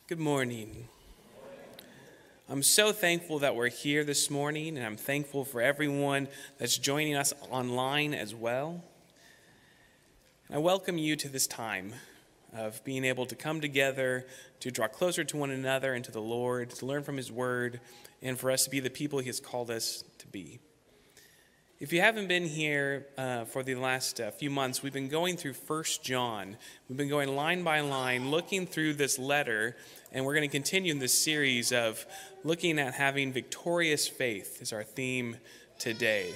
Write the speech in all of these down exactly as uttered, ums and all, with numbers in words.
Good morning. I'm so thankful that we're here this morning, and I'm thankful for everyone that's joining us online as well. I welcome you to this time of being able to come together, to draw closer to one another and to the Lord, to learn from His Word, and for us to be the people He has called us to be. If you haven't been here uh, for the last uh, few months, we've been going through First John. We've been going line by line, looking through this letter, and we're going to continue in this series of looking at having victorious faith is our theme today.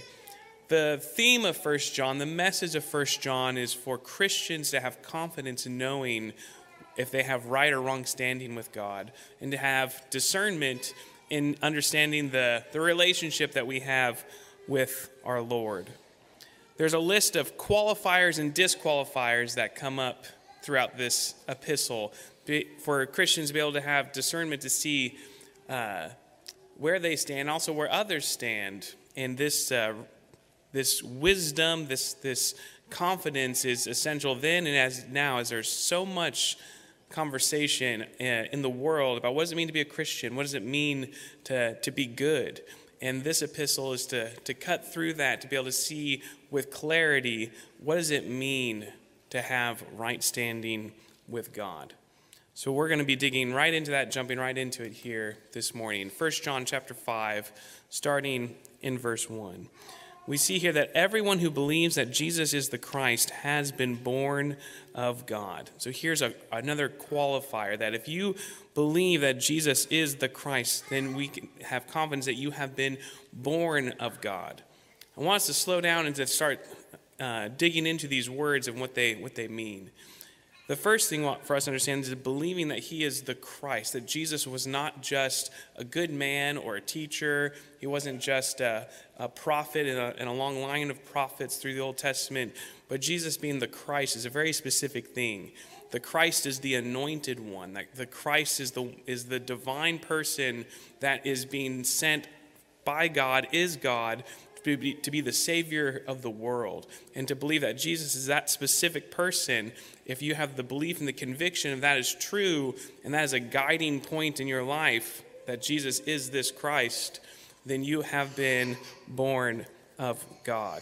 The theme of First John, the message of First John is for Christians to have confidence in knowing if they have right or wrong standing with God, and to have discernment in understanding the, the relationship that we have with our Lord. There's a list of qualifiers and disqualifiers that come up throughout this epistle for Christians to be able to have discernment to see uh, where they stand, also where others stand. And this uh, this wisdom, this this confidence is essential then and as now, as there's so much conversation uh, in the world about what does it mean to be a Christian? What does it mean to, to be good? And this epistle is to, to cut through that, to be able to see with clarity, what does it mean to have right standing with God? So we're going to be digging right into that, jumping right into it here this morning. First John chapter five, starting in verse one. We see here that everyone who believes that Jesus is the Christ has been born of God. So here's a, another qualifier that if you believe that Jesus is the Christ, then we can have confidence that you have been born of God. I want us to slow down and to start uh, digging into these words and what they what they mean. The first thing for us to understand is believing that He is the Christ, that Jesus was not just a good man or a teacher. He wasn't just a, a prophet in a, in a long line of prophets through the Old Testament, but Jesus being the Christ is a very specific thing. The Christ is the anointed one. Like the Christ is the is the divine person that is being sent by God, is God, to be, to be the Savior of the world. And to believe that Jesus is that specific person, if you have the belief and the conviction of that is true, and that is a guiding point in your life, that Jesus is this Christ, then you have been born of God.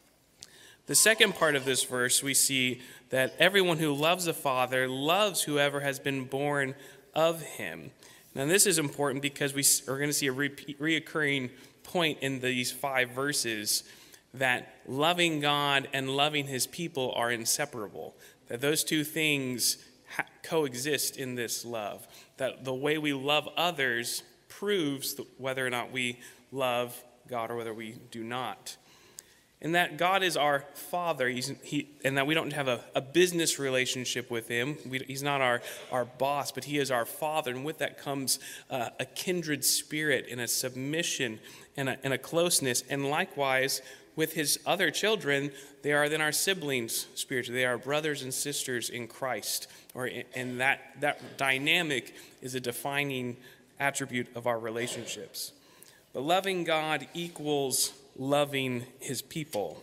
The second part of this verse, we see that everyone who loves the Father loves whoever has been born of Him. Now this is important because we are going to see a repeat, reoccurring point in these five verses that loving God and loving His people are inseparable. That those two things ha- coexist in this love. That the way we love others proves whether or not we love God or whether we do not. And that God is our Father, he's, he, and that we don't have a, a business relationship with Him. We, he's not our, our boss, but He is our Father. And with that comes uh, a kindred spirit and a submission and a, and a closeness. And likewise, with His other children, they are then our siblings spiritually. They are brothers and sisters in Christ. Or And that, that dynamic is a defining attribute of our relationships. But loving God equals loving His people.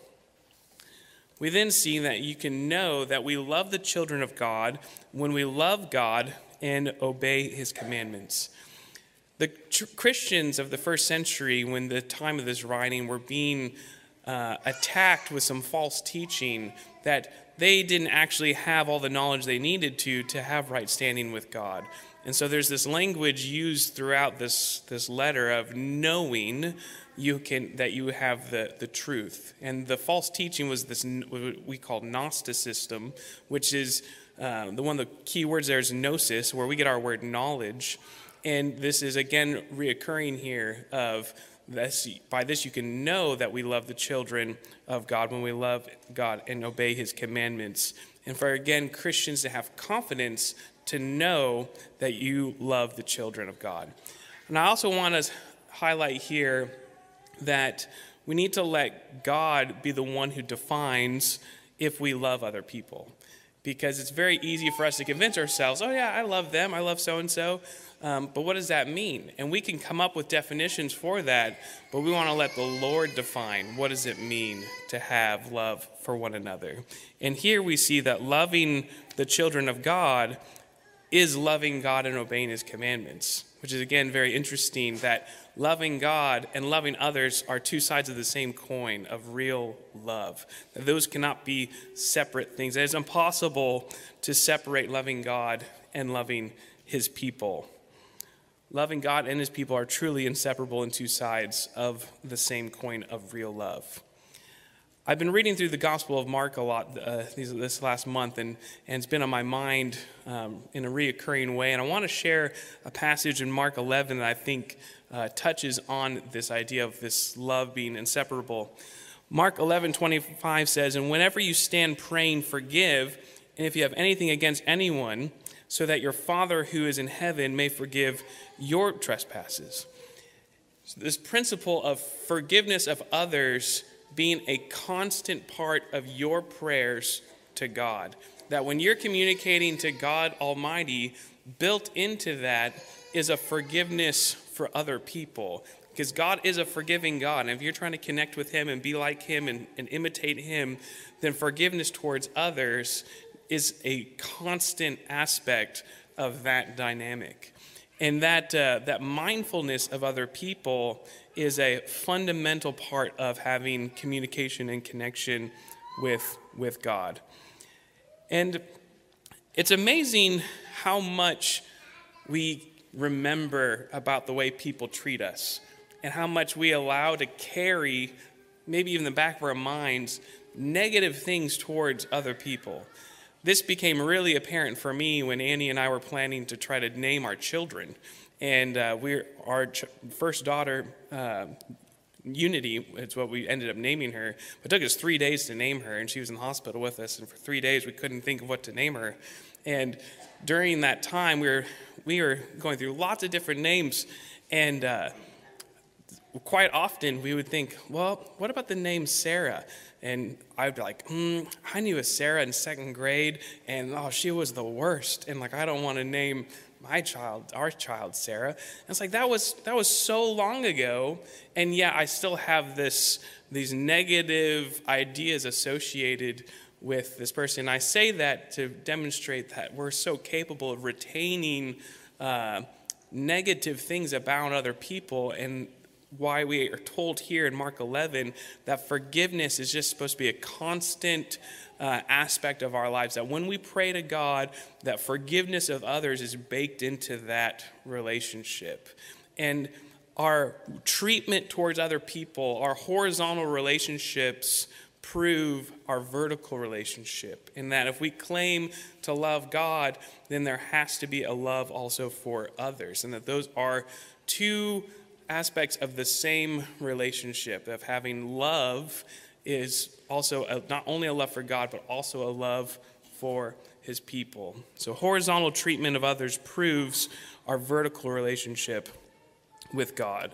We then see that you can know that we love the children of God when we love God and obey His commandments. The tr- Christians of the first century, when the time of this writing, were being uh, attacked with some false teaching that they didn't actually have all the knowledge they needed to to have right standing with God. And so there's this language used throughout this, this letter of knowing you can that you have the, the truth. And the false teaching was this what we call Gnosticism, which is uh, the one of the key words there is gnosis, where we get our word knowledge. And this is again reoccurring here of this, by this you can know that we love the children of God when we love God and obey His commandments. And for again Christians to have confidence to know that you love the children of God. And I also want to highlight here that we need to let God be the one who defines if we love other people. Because it's very easy for us to convince ourselves, oh yeah, I love them, I love so-and-so. Um, but what does that mean? And we can come up with definitions for that, but we want to let the Lord define what does it mean to have love for one another. And here we see that loving the children of God is loving God and obeying his commandments, which is, again, very interesting that loving God and loving others are two sides of the same coin of real love. That those cannot be separate things. It is impossible to separate loving God and loving his people. Loving God and his people are truly inseparable in two sides of the same coin of real love. I've been reading through the Gospel of Mark a lot uh, these, this last month, and, and it's been on my mind um, in a reoccurring way. And I want to share a passage in Mark eleven that I think uh, touches on this idea of this love being inseparable. Mark eleven twenty-five says, "And whenever you stand praying, forgive, and if you have anything against anyone, so that your Father who is in heaven may forgive your trespasses." So this principle of forgiveness of others being a constant part of your prayers to God. That when you're communicating to God Almighty, built into that is a forgiveness for other people. Because God is a forgiving God. And if you're trying to connect with him and be like him and, and imitate him, then forgiveness towards others is a constant aspect of that dynamic. And that uh, that mindfulness of other people is a fundamental part of having communication and connection with, with God. And it's amazing how much we remember about the way people treat us and how much we allow to carry, maybe even in the back of our minds, negative things towards other people. This became really apparent for me when Annie and I were planning to try to name our children. And uh, we're our ch- first daughter, uh, Unity, is what we ended up naming her. But it took us three days to name her, and she was in the hospital with us. And for three days, we couldn't think of what to name her. And during that time, we were we were going through lots of different names. And uh, quite often, we would think, well, what about the name Sarah? And I'd be like, hmm, I knew a Sarah in second grade, and oh, she was the worst. And like, I don't want to name my child, our child, Sarah. And it's like, that was that was so long ago, and yet I still have this these negative ideas associated with this person. And I say that to demonstrate that we're so capable of retaining uh, negative things about other people, and why we are told here in Mark eleven that forgiveness is just supposed to be a constant uh, aspect of our lives. That when we pray to God, that forgiveness of others is baked into that relationship. And our treatment towards other people, our horizontal relationships, prove our vertical relationship. In that if we claim to love God, then there has to be a love also for others. And that those are two aspects of the same relationship of having love is also a, not only a love for God, but also a love for his people. So horizontal treatment of others proves our vertical relationship with God.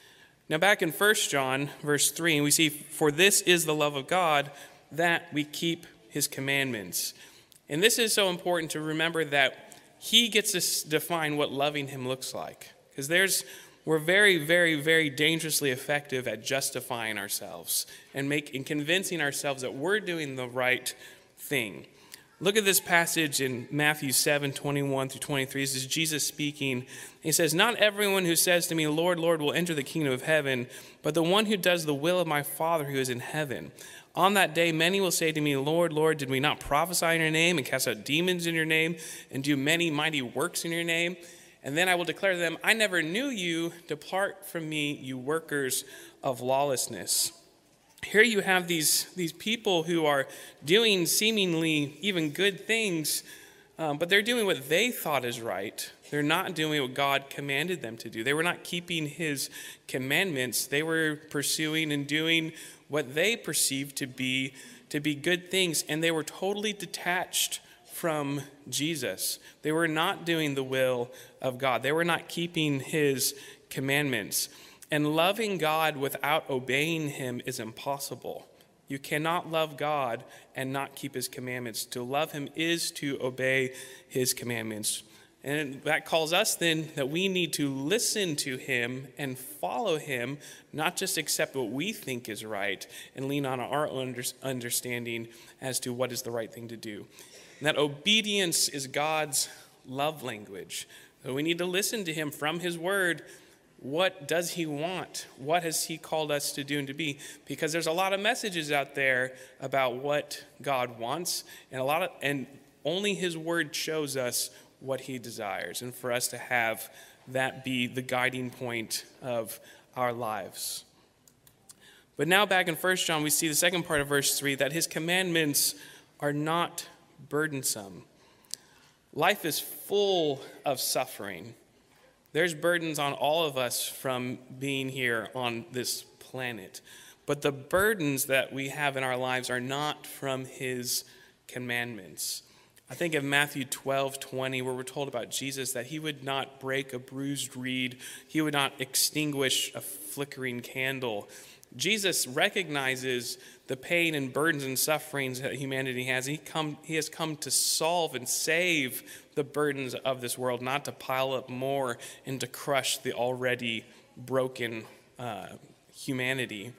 Now back in First John verse three, we see, "For this is the love of God, that we keep his commandments." And this is so important to remember, that he gets to define what loving him looks like. Because there's We're very, very, very dangerously effective at justifying ourselves and make, and convincing ourselves that we're doing the right thing. Look at this passage in Matthew seven, twenty-one through twenty-three. This is Jesus speaking. He says, "Not everyone who says to me, 'Lord, Lord,' will enter the kingdom of heaven, but the one who does the will of my Father who is in heaven. On that day, many will say to me, 'Lord, Lord, did we not prophesy in your name and cast out demons in your name and do many mighty works in your name?' And then I will declare to them, 'I never knew you. Depart from me, you workers of lawlessness.'" Here you have these, these people who are doing seemingly even good things, um, but they're doing what they thought is right. They're not doing what God commanded them to do. They were not keeping his commandments. They were pursuing and doing what they perceived to be, to be good things, and they were totally detached from Jesus. They were not doing the will of God. They were not keeping his commandments. And loving God without obeying him is impossible. You cannot love God and not keep his commandments. To love him is to obey his commandments. And that calls us then that we need to listen to him and follow him, not just accept what we think is right and lean on our own understanding as to what is the right thing to do. And that obedience is God's love language. So we need to listen to him from his word. What does he want? What has he called us to do and to be? Because there's a lot of messages out there about what God wants, and a lot of and only his word shows us what he desires, and for us to have that be the guiding point of our lives. But now back in First John, we see the second part of verse three, that his commandments are not burdensome. Life is full of suffering. There's burdens on all of us from being here on this planet. But the burdens that we have in our lives are not from his commandments. I think of Matthew twelve twenty, where we're told about Jesus that he would not break a bruised reed. He would not extinguish a flickering candle. Jesus recognizes the pain and burdens and sufferings that humanity has. He come, he has come to solve and save the burdens of this world, not to pile up more and to crush the already broken uh, humanity.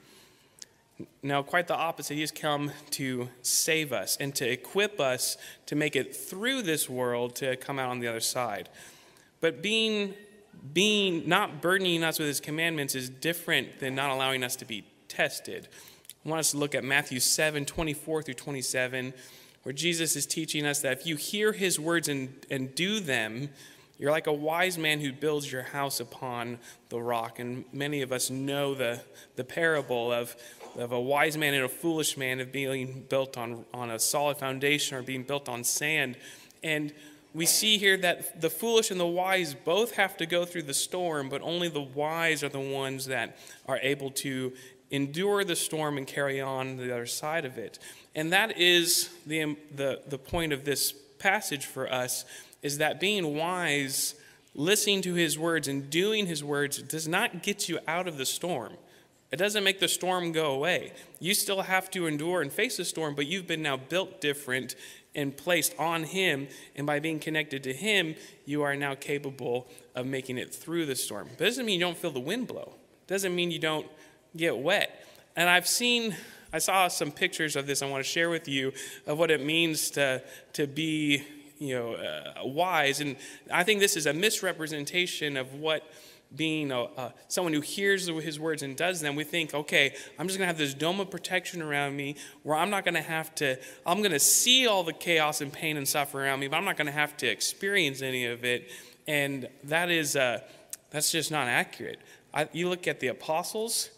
Now, quite the opposite. He has come to save us and to equip us to make it through this world to come out on the other side. But being being not burdening us with his commandments is different than not allowing us to be tested. I want us to look at Matthew seven, twenty-four through twenty-seven, where Jesus is teaching us that if you hear his words and, and do them, you're like a wise man who builds your house upon the rock. And many of us know the, the parable of, of a wise man and a foolish man of being built on, on a solid foundation or being built on sand. And we see here that the foolish and the wise both have to go through the storm, but only the wise are the ones that are able to endure the storm and carry on the other side of it. And that is the, the, the point of this passage for us, is that being wise, listening to his words and doing his words does not get you out of the storm. It doesn't make the storm go away. You still have to endure and face the storm, but you've been now built different and placed on him, and by being connected to him, you are now capable of making it through the storm. But it doesn't mean you don't feel the wind blow. It doesn't mean you don't get wet. And I've seen, I saw some pictures of this I want to share with you of what it means to, to be, you know, uh, wise. And I think this is a misrepresentation of what being a, uh, someone who hears his words and does them. We think, okay, I'm just going to have this dome of protection around me where I'm not going to have to, I'm going to see all the chaos and pain and suffering around me, but I'm not going to have to experience any of it. And that is, uh, that's just not accurate. I, you look at the apostles,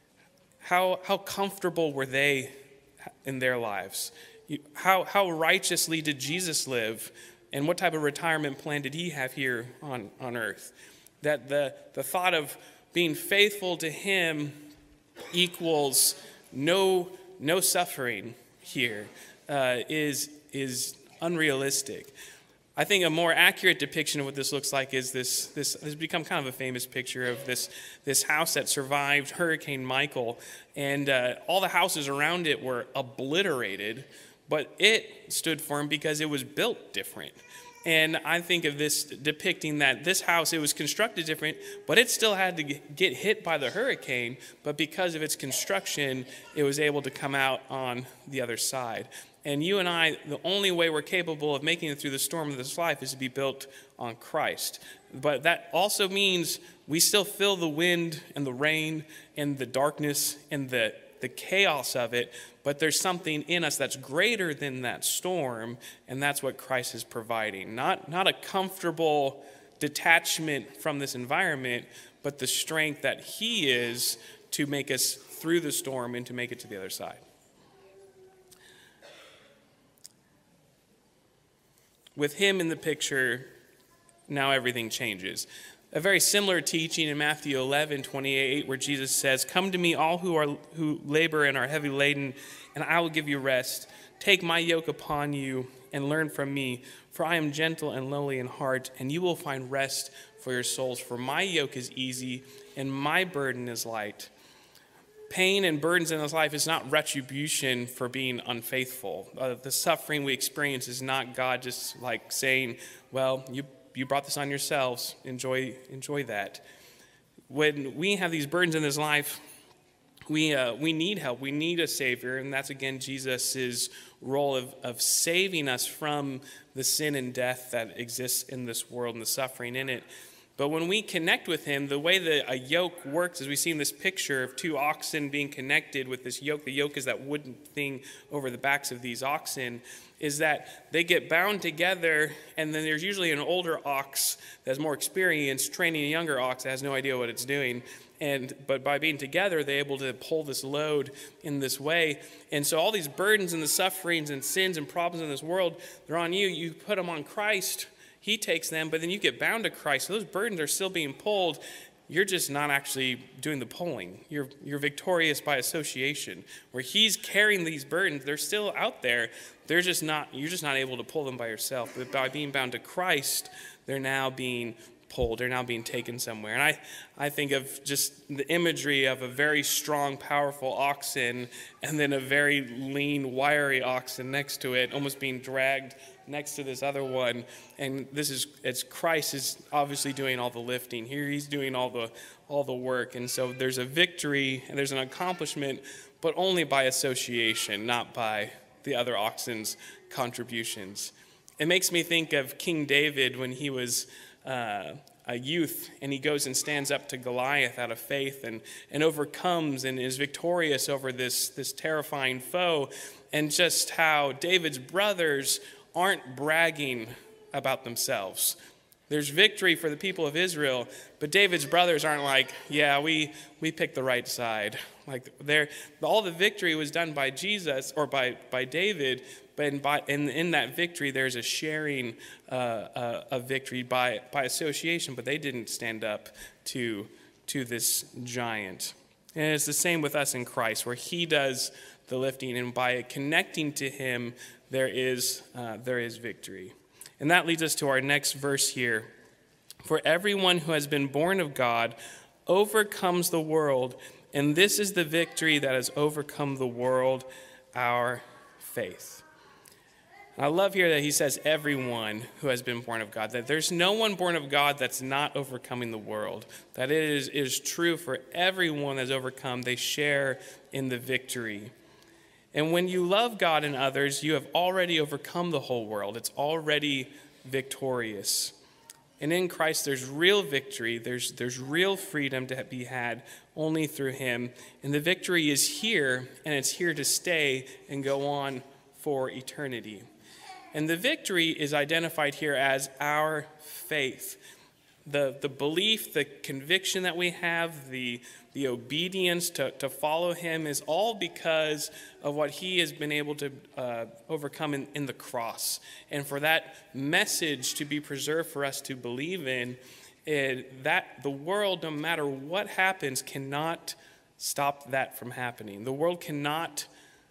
how, how comfortable were they in their lives? You, how, how righteously did Jesus live? And what type of retirement plan did he have here on, on earth? That the, the thought of being faithful to him equals no, no suffering here uh, is, is unrealistic. I think a more accurate depiction of what this looks like is this, this has become kind of a famous picture of this, this house that survived Hurricane Michael. And uh, all the houses around it were obliterated, but it stood firm because it was built different. And I think of this depicting that this house, it was constructed different, but it still had to get hit by the hurricane. But because of its construction, it was able to come out on the other side. And you and I, the only way we're capable of making it through the storm of this life is to be built on Christ. But that also means we still feel the wind and the rain and the darkness and the, the chaos of it. But there's something in us that's greater than that storm, and that's what Christ is providing. Not, not a comfortable detachment from this environment, but the strength that he is to make us through the storm and to make it to the other side. With him in the picture, now everything changes. A very similar teaching in Matthew eleven twenty-eight, where Jesus says, "Come to me, all who are who labor and are heavy laden, and I will give you rest. Take my yoke upon you and learn from me, for I am gentle and lowly in heart, and you will find rest for your souls. For my yoke is easy and my burden is light." Pain and burdens in this life is not retribution for being unfaithful. Uh, the suffering we experience is not God just like saying, well, you You brought this on yourselves. Enjoy, enjoy that. When we have these burdens in this life, we uh, we need help. We need a Savior, and that's again Jesus' role of, of saving us from the sin and death that exists in this world and the suffering in it. But when we connect with him, the way that a yoke works, as we see in this picture of two oxen being connected with this yoke, the yoke is that wooden thing over the backs of these oxen, is that they get bound together, and then there's usually an older ox that has more experience training a younger ox that has no idea what it's doing. And but by being together, they're able to pull this load in this way. And so all these burdens and the sufferings and sins and problems in this world, they're on you. You put them on Christ. He takes them, but then you get bound to Christ. So those burdens are still being pulled. You're just not actually doing the pulling. You're you're victorious by association. Where he's carrying these burdens, they're still out there. They're just not, you're just not able to pull them by yourself. But by being bound to Christ, they're now being pulled. They're now being taken somewhere. And I, I think of just the imagery of a very strong, powerful oxen and then a very lean, wiry oxen next to it, almost being dragged next to this other one. And this is, it's Christ is obviously doing all the lifting. Here he's doing all the all the work. And so there's a victory and there's an accomplishment, but only by association, not by the other oxen's contributions. It makes me think of King David when he was uh, a youth, and he goes and stands up to Goliath out of faith and, and overcomes and is victorious over this, this terrifying foe, and just how David's brothers aren't bragging about themselves. There's victory for the people of Israel, but David's brothers aren't like, yeah, we we picked the right side. Like they're, all the victory was done by Jesus or by, by David, but in, by, in, in that victory there's a sharing uh, uh, of victory by, by association, but they didn't stand up to, to this giant. And it's the same with us in Christ, where he does the lifting, and by connecting to him, there is uh, there is victory. And that leads us to our next verse here. For everyone who has been born of God overcomes the world, and this is the victory that has overcome the world, our faith. I love here that he says everyone who has been born of God, that there's no one born of God that's not overcoming the world, that it is, it is true for everyone that's overcome. They share in the victory. And when you love God and others, you have already overcome the whole world. It's already victorious. And in Christ, there's real victory. There's, there's real freedom to be had only through him. And the victory is here, and it's here to stay and go on for eternity. And the victory is identified here as our faith. The, the belief, the conviction that we have, the, the obedience to, to follow him is all because of what he has been able to uh, overcome in, in the cross. And for that message to be preserved for us to believe in, it, that the world, no matter what happens, cannot stop that from happening. The world cannot,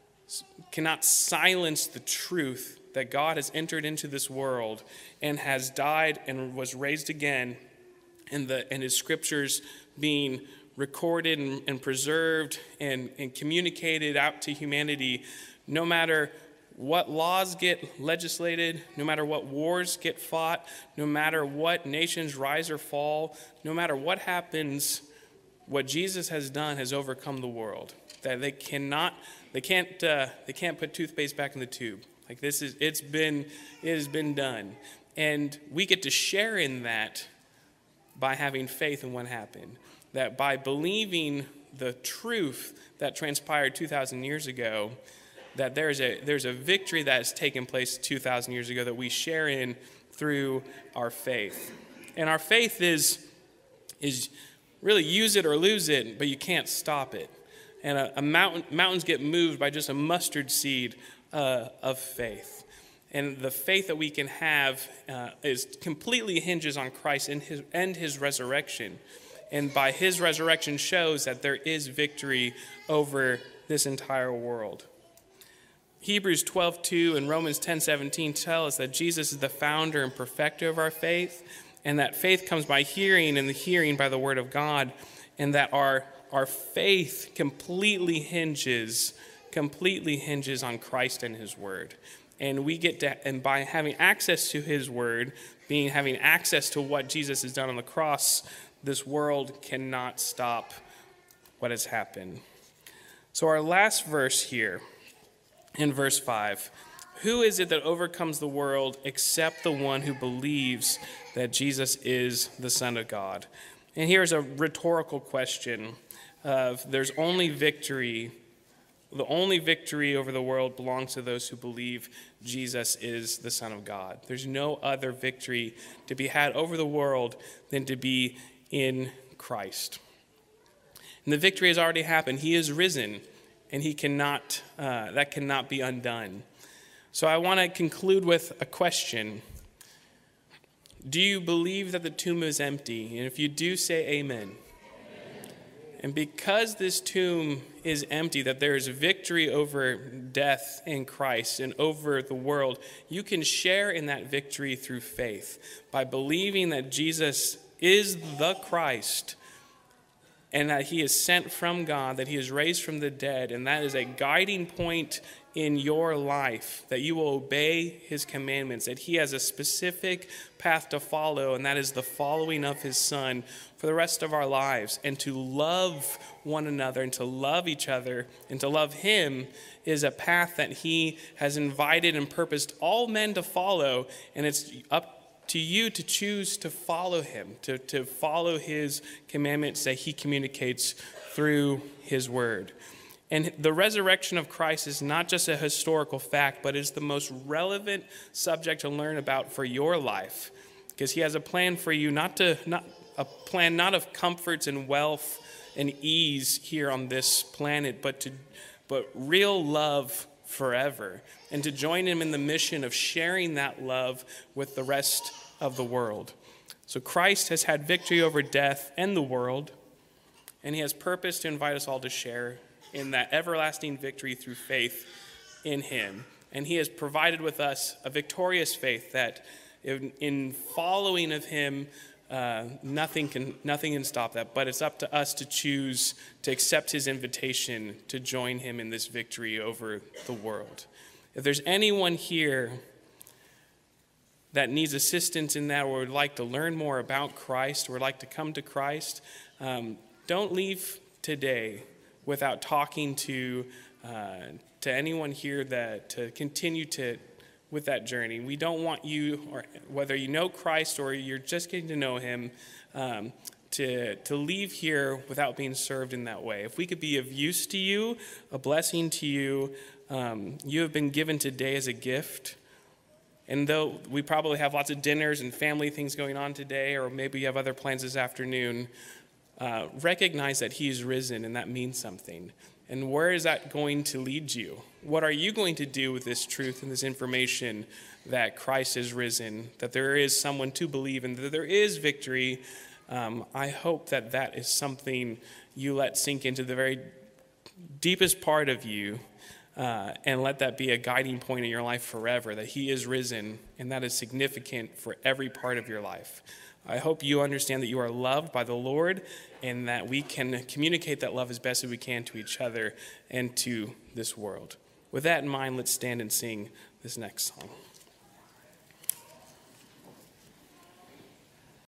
cannot silence the truth that God has entered into this world and has died and was raised again, and the and his scriptures being recorded and, and preserved and, and communicated out to humanity, no matter what laws get legislated, no matter what wars get fought, no matter what nations rise or fall, no matter what happens, what Jesus has done has overcome the world. That they cannot, they can't, uh, they can't put toothpaste back in the tube. Like this is, it's been, it has been done. And we get to share in that by having faith in what happened. That by believing the truth that transpired two thousand years ago, that there's a, there's a victory that has taken place two thousand years ago that we share in through our faith. And our faith is, is really use it or lose it, but you can't stop it. And a, a mountain, mountains get moved by just a mustard seed uh, of faith. And the faith that we can have uh, is completely hinges on Christ and his, and his resurrection. And by his resurrection shows that there is victory over this entire world. Hebrews twelve two and Romans ten seventeen tell us that Jesus is the founder and perfecter of our faith, and that faith comes by hearing, and the hearing by the word of God, and that our, our faith completely hinges, completely hinges on Christ and his word. And we get to, and by having access to his word, being having access to what Jesus has done on the cross, this world cannot stop what has happened. So our last verse here in verse five. Who is it that overcomes the world except the one who believes that Jesus is the Son of God? And here's a rhetorical question of there's only victory. The only victory over the world belongs to those who believe Jesus is the Son of God. There's no other victory to be had over the world than to be in Christ. And the victory has already happened. He is risen, and he cannot. Uh, that cannot be undone. So I want to conclude with a question. Do you believe that the tomb is empty? And if you do, say amen. And because this tomb is empty, that there is victory over death in Christ and over the world, you can share in that victory through faith by believing that Jesus is the Christ and that he is sent from God, that he is raised from the dead, and that is a guiding point in your life, that you will obey his commandments, that he has a specific path to follow, and that is the following of his Son for the rest of our lives. And to love one another and to love each other and to love him is a path that he has invited and purposed all men to follow, and it's up to you to choose to follow him, to, to follow his commandments that he communicates through his word. And the resurrection of Christ is not just a historical fact, but is the most relevant subject to learn about for your life, because he has a plan for you, not to not a plan not of comforts and wealth and ease here on this planet, but to but real love forever, and to join him in the mission of sharing that love with the rest of the world. So Christ has had victory over death and the world, and he has purpose to invite us all to share in that everlasting victory through faith in him. And he has provided with us a victorious faith that in, in following of him, uh, nothing can nothing can stop that. But it's up to us to choose to accept his invitation to join him in this victory over the world. If there's anyone here that needs assistance in that, or would like to learn more about Christ, or would like to come to Christ, um, don't leave today without talking to uh, to anyone here that to continue to with that journey. We don't want you, or whether you know Christ or you're just getting to know him, um, to to leave here without being served in that way. If we could be of use to you, a blessing to you, um, you have been given today as a gift. And though we probably have lots of dinners and family things going on today, or maybe you have other plans this afternoon, uh, recognize that he is risen, and that means something. And where is that going to lead you? What are you going to do with this truth and this information that Christ is risen, that there is someone to believe in, that there is victory? Um, I hope that that is something you let sink into the very deepest part of you, uh, and let that be a guiding point in your life forever, that he is risen, and that is significant for every part of your life. I hope you understand that you are loved by the Lord, and that we can communicate that love as best as we can to each other and to this world. With that in mind, let's stand and sing this next song.